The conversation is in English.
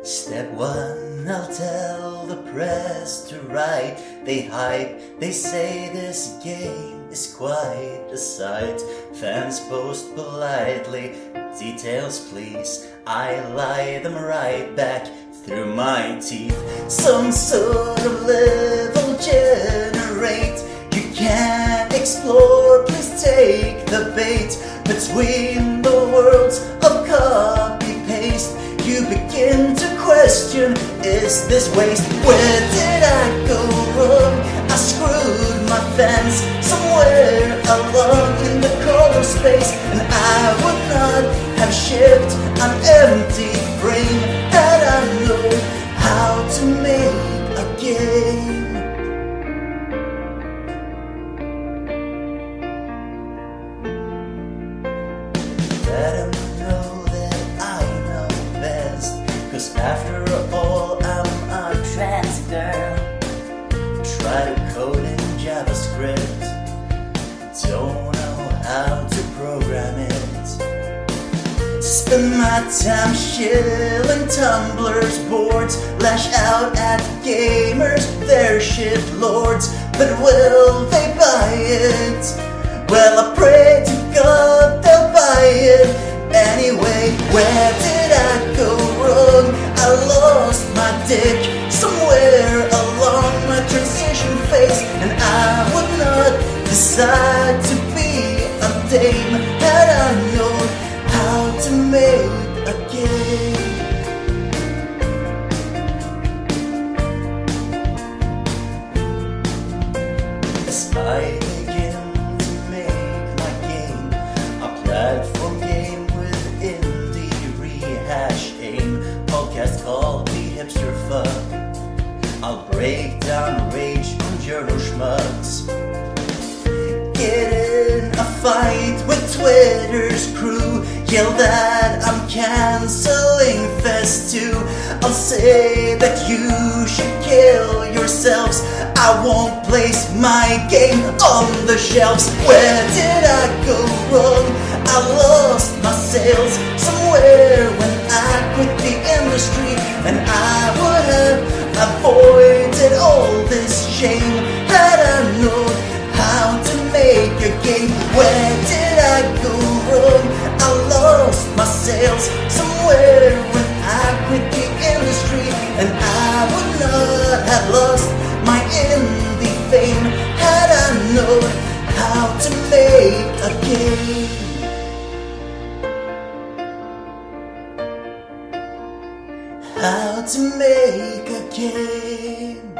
Step one, I'll tell the press to write. They hype, they say this game is quite a sight. Fans post politely, details please. I lie them right back through my teeth. Some sort of level generate. You can't explore, please take the bait. Between the worlds of copy-paste, you begin to question, is this waste? Where did I go wrong? I screwed my fans somewhere along in the color space, and I would not have shipped an empty frame had I known how to make a game. Let 'em know that I know best, 'cause after all I'm a trans girl. Try to code in JavaScript, don't know how to program it. Spend my time shilling Tumblr's boards, lash out at gamers, they're shit lords. But will they buy it? Well, I pray to God they'll buy it anyway. Where did I go wrong? I lost my dick somewhere along my transition phase, and I would not decide to be a dame had I known how to make a game. As I begin to make my game, a platform game with indie rehash aim, podcast called The Hipster Fuck. I'll break down rage on journal schmucks. Get in a fight with Twitter's crew, yell that I'm canceling Fest 2. I'll say that you should kill yourselves. I won't place my game on the shelves. Where did I go wrong? I lost my sales somewhere when I quit the industry, and I would have avoided all this shame had I known how to make a game. Where did I go wrong? I lost my sales somewhere when I quit the industry, and I would not have lost my indie fame had I known how to make a game. How to make a game.